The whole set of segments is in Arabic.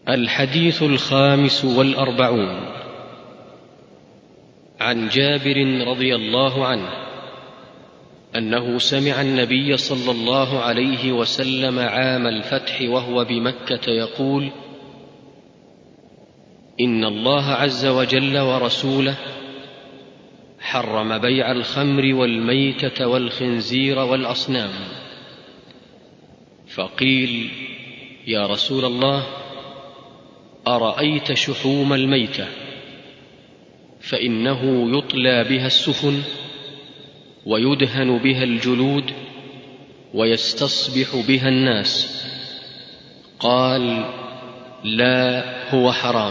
الحديث 45 عن جابر رضي الله عنه أنه سمع النبي صلى الله عليه وسلم عام الفتح وهو بمكة يقول: إن الله عز وجل ورسوله حرم بيع الخمر والميتة والخنزير والأصنام. فقيل: يا رسول الله، أرأيت شحوم الميتة؟ فإنه يطلى بها السفن ويدهن بها الجلود ويستصبح بها الناس. قال: لا، هو حرام.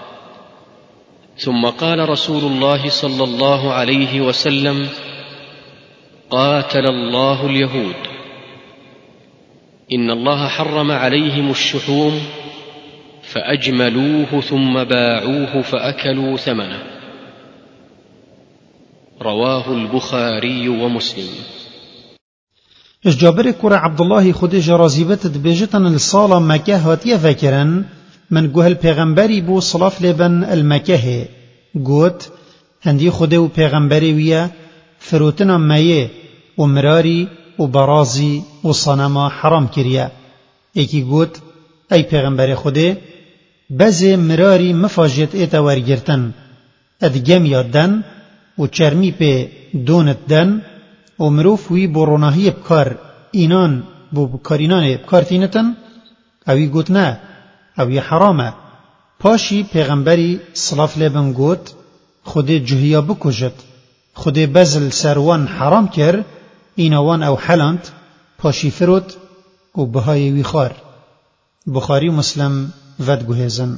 ثم قال رسول الله صلى الله عليه وسلم: قاتل الله اليهود، إن الله حرم عليهم الشحوم فأجملوه ثم باعوه فأكلوا ثمنه. رواه البخاري ومسلم. جابر كرة عبد الله خود جرازيبت دبيجتن الصالة مكة هاتية فكرن من جوه البيغمبري بو صلاف لبن المكة قوت هندي خوده و پیغمبری ویا فروتنا مایه و مراری و برازی و صنما حرام کریا. ایکی گوت ای پیغمبر خوده بزه مراری مفاجت ایتا ورگرتن ادگم یادن و چرمی پی دونت دن و مروف وی بروناهی بکار اینان بو بکارینان بکارتینتن اوی گوت نه اوی حرامه. پاشی پیغمبری صلاف لبن گوت خود جهیا بکجت خود بزل سروان حرام کر اینوان او حلانت پاشی فروت و بهای وی خار. بخاری مسلم ود گوهزن.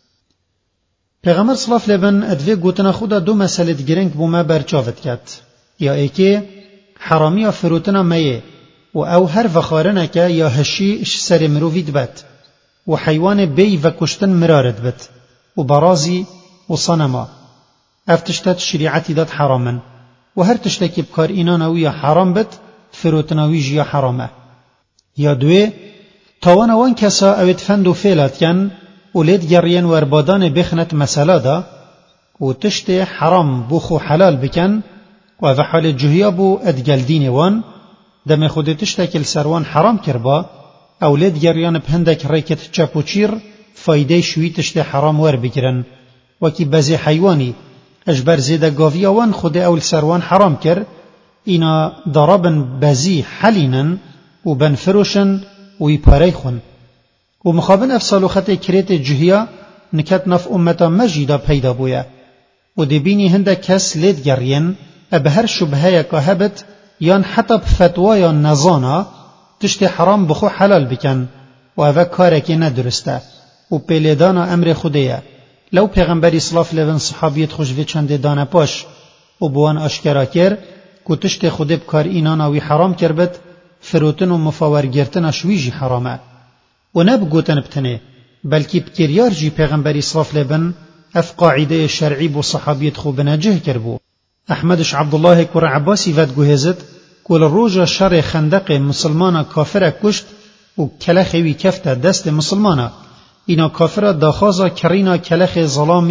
پیغمبر صلاف لبن ادوی گوتنا خدا دو مسئله گرنگ بوما برچاوت کت. یا ایکی حرامی فروتنا میه و او هر وخارنه که یا هشی اش سر مرووید بد و حیوان بی و کشتن مرارد بد و برازی و صنما افتشتت شریعتی داد حرامن و هر تشتکی بکار اینانوی حرام بد فروتناوی جیا حرامه. یا دوی تاوانوان کسا اوید فند و فیلات کن و لید گرین و اربادان بخنت مسئله دا و تشت حرام بوخو حلال بکن و في حال جهيابو ادگل دين وان دم خود تشتكل سروان حرام کربا اولاد گریان بهندك ريكت چاپوچير فايده شوي تشت حرام ور بگرن وكي بزي حيواني اجبر زيدا گاويا وان خود اول سروان حرام كر اینا ضربن بزي حلينا و بنفروشن و يپاريخون و مخابن افصالو خط كريت جهيا نكت نف امتا مجيدا پیدا بويا و دبيني هندك كس لید گرين به هر شبهه که هبت یان حتی بفتوای نزانا تشت حرام بخو حلال بکن و اوه کاره که ندرسته و پیلیدانا امر خودیه. لو پیغمبری صلاف لون صحابیت خوشوی چنده دانه پاش و بوان اشکرا کر که تشت خوده بکار ایناناوی حرام کربت فروتن و مفاورگرتن شویجی حرامه و نب گوتن بتنه بلکی بکریار جی پیغمبری صلاف لون اف قاعده شرعی بو صحابیت خو بنجه کربو. احمدش عبدالله کور عباسی ود گوهزد کل روژا شر خندق مسلمانا کافر کشت و کلخوی کفت دست مسلمانا اینا کافر داخازا کرینا کلخ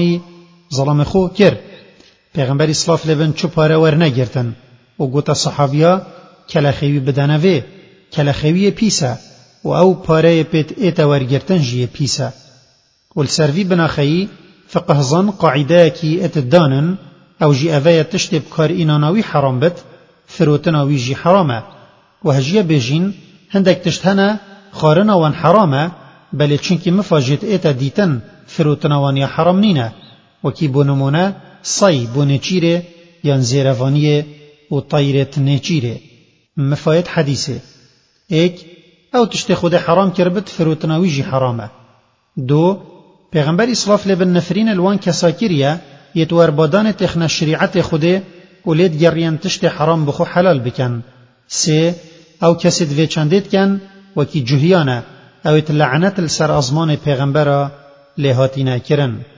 ظلام خو کر. پیغمبر اسلاف لبن چو پاره ور نگرتن و گوتا صحابیا کلخوی بدنوی کلخوی پیسا و او پاره پیت ایتا ورگرتن جی پیسا والسروی بناخی فقهزان قاعده کی اتدانن او جي اوه تشتب كار ایناناوی حرام بد فروتناوی جي حرامه و هجیه بجین هندک تشتهنه خارناوان حرامه بلی چونکی مفاجت ایتا دیتن فروتناوان یا حرام نینه وکی بونمونه صی بونچیره یان زیروانیه و طایرت نچیره. مفاید حدیثه ایک او تشت خود حرام کربت فروتناوی جي حرامه. دو پیغمبر اسلاف لبن نفرین الوان کساکریه یتوار بادان تخنا شریعت خوده ولید گریان تشت حرام بخو حلال بکن. سه او کسی دوی چندید کن وکی جهیانه او ات لعنت السر ازمان پیغمبره لحاتی نکرن.